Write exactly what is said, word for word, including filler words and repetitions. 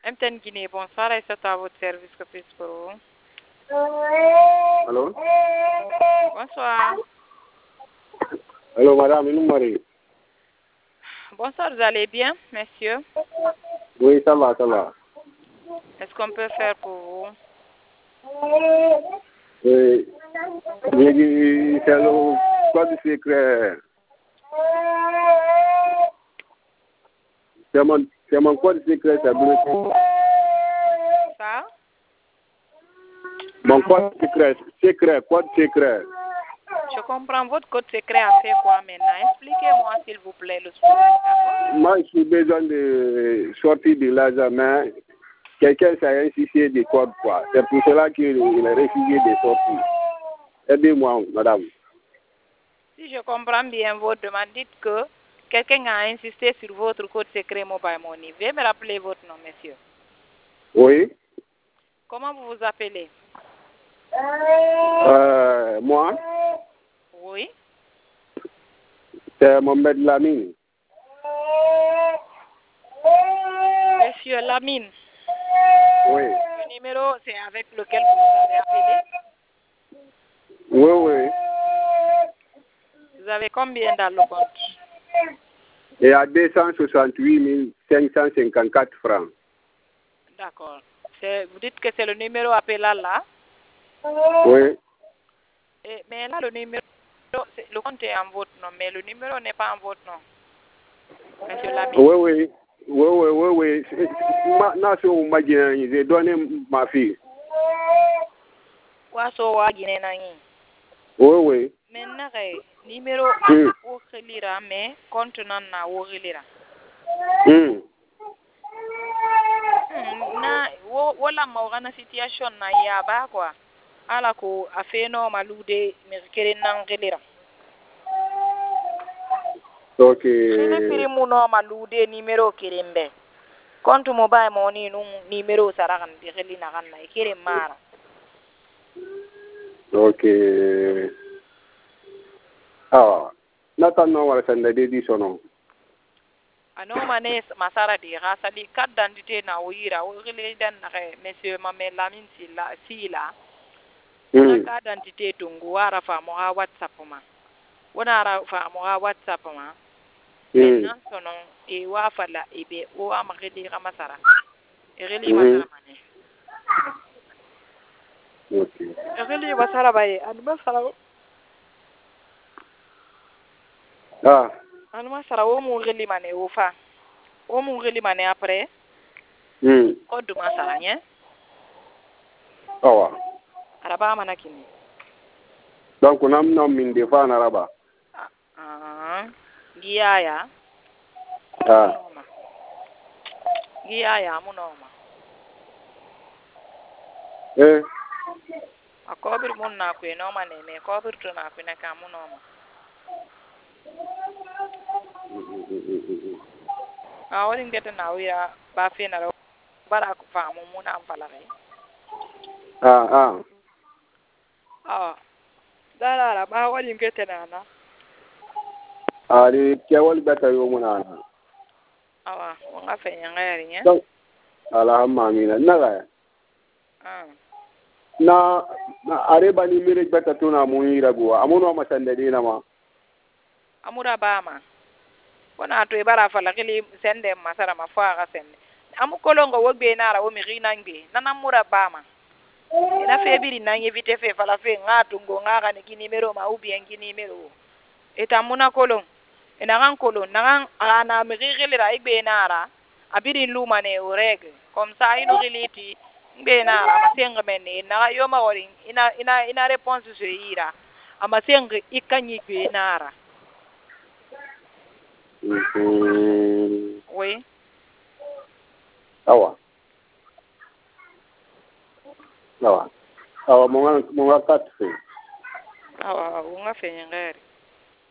M T N Guinée, bonsoir, et c'est à votre service que puis pour vous. Allô? Bonsoir. Allô, madame, nous Marie. Bonsoir, vous allez bien, monsieur? Oui, ça va, ça va. Est-ce qu'on peut faire pour vous? Oui. J'ai dit, c'est le code secret. C'est mon, c'est mon code secret, c'est bloqué. Ça? Mon code secret, secret, code secret. Je comprends votre code secret a fait quoi maintenant? Expliquez-moi s'il vous plaît le sujet, d'accord? Moi, je suis besoin de sortir de l'argent, mais quelqu'un s'est insisté des codes, quoi. C'est pour cela qu'il est refusé de sortir. Aidez-moi, madame. Si je comprends bien votre demande, dites que quelqu'un a insisté sur votre code secret mobile money. Veuillez me rappeler votre nom, monsieur. Oui. Comment vous vous appelez? Euh, moi, Oui. c'est Mohamed Lamine. Monsieur Lamine. Oui. Le numéro, c'est avec lequel vous avez appelé? Oui, oui. Vous avez combien dans le compte? Et à deux cent soixante-huit mille cinq cent cinquante-quatre francs. D'accord. Vous dites que c'est le numéro appelant là? Oui. Et, mais là, le numéro, le compte est en votre nom, mais le numéro n'est pas en votre nom. Monsieur Lamine. Oui, oui. Oui, oui, oui, oui. Ma, na so ma j'ai donné ma fille. Quoi so wa guiné nangi? Oui, oui. Maintenant, numéro Mm. wo relira, mais compte non na wo relira. Mm. Na wo wala ma situation na ya ba quoi. Ala ko afeno malude merkere nan relira. Ok. Fili fili mu no malude numéro kirembe. Compte mobile money nu numéro saragan di reli na kan na ikere mara. Ok. Ah. Nata no wala sanda de di sono. Ano mane masara di rasali carte d'identité na wira o reli dan na monsieur Mamé Lamine Sila Sila. Wona carte d'identité tungu wara fa mo ha WhatsApp ma. Wona ara fa mo ha WhatsApp ma. Maintenant sono e wa fala ebe o amageli ramasara. E reli masara mane. Ok. E reli masara baye anu masara. Ah. Anu masara o mu reli mane o fa. O mu reli mane après. Mm. Code masara nye. Awa. Araba mana kini. Donc nam nam min defa na raba. Ah. Giyaya. Ah. Giyaya mu noma. Eh. Akobir mun na ku no mane me kobir to na ku na ka mu noma. Ah, wani ngeta na wira ba fe na bara ku fa mu mun am falare. Ah, ah. Ah. Dara la ba wani ngeta na na. Ari kewal beta yo muna na. Awa, wanga fe nyanga yari nya. Donc alhamdulillah naga. Ah. Na na are bani mere beta tuna mu yira go amuno masande dina ma. Amura bama. Kona to ibara fala kili sende masara mafaga sende. Amu kolongo wogbe na ara wo mi rina ngbe. Nana mura bama. Ina fe biri na yevite fe fala fe ngatu ngo ngaka ne kinimero ma ubi en kinimero. Eta muna kolon. Ina kan kolon na kan ana mi rigele ra igbe na ara. Abiri luma ne orege. Comme ça ino riliti ngbe na ara masenga menne na yo ma wori ina ina ina réponse se ira. Amasenga ikanyi gbe na ara. Mm. Oui. Awa. Awa. Awa monga monga katse. Awa, unga fe ngere.